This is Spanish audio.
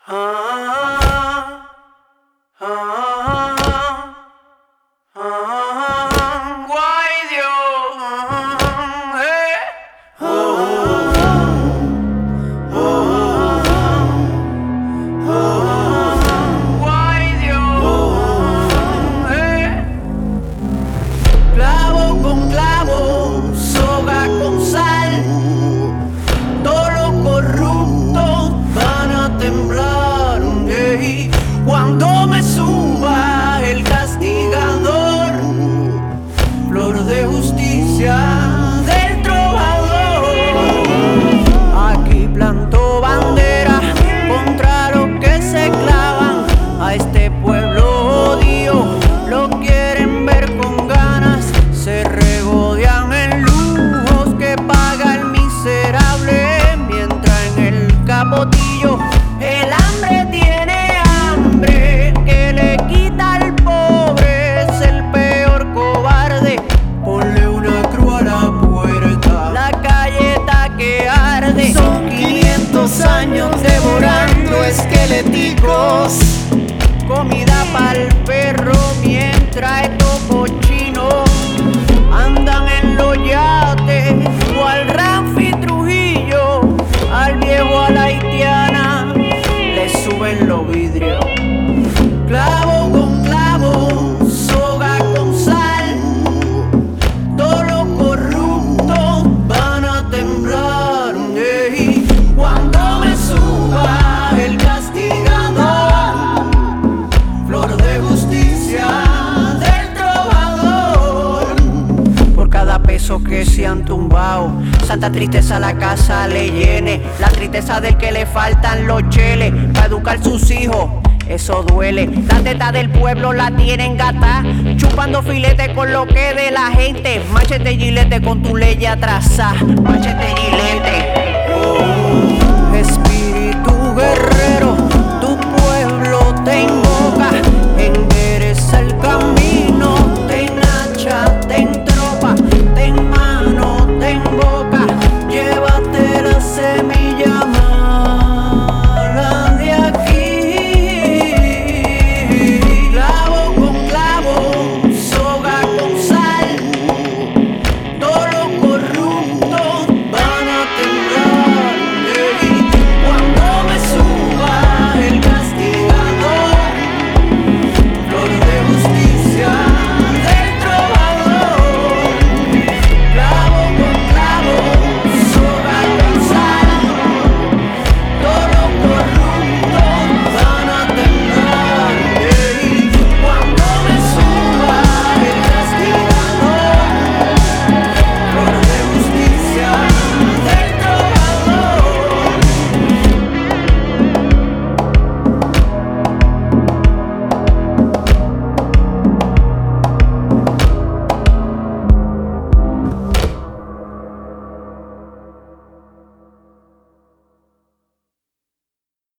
Ah, ah, ah, guay Dios, guay Dios, clavo con clavo, soga con sal, todos los corruptos van a temblar, cuando me suba el castigador, flor de justicia del trovador. Aquí planto bandera contra los que se clavan, a este pueblo odio, lo quieren ver con ganas, se regodean en lujos que paga el miserable, mientras en el capotillo el hambre tiene hambre, que le quita al pobre, es el peor cobarde. Ponle una cruz a la puerta, la calle está que arde. Son 500 años devorando esqueléticos, comida pa'l perro, mientras estos cochinos andan en los yates, o al Ramfi Trujillo, al viejo a la haitiana, le suben los vidrios. Clavo con clavo, soga con sal, todos los corruptos van a temblar, cuando me suba el castigador, flor de justicia del trovador. Por cada peso que se han tumbado, santa tristeza la casa le llene, la tristeza del que le faltan los cheles para educar sus hijos. Eso duele, la teta del pueblo la tienen gata, chupando filete con lo que de la gente, machete y gilete con tu ley atrasada, machete y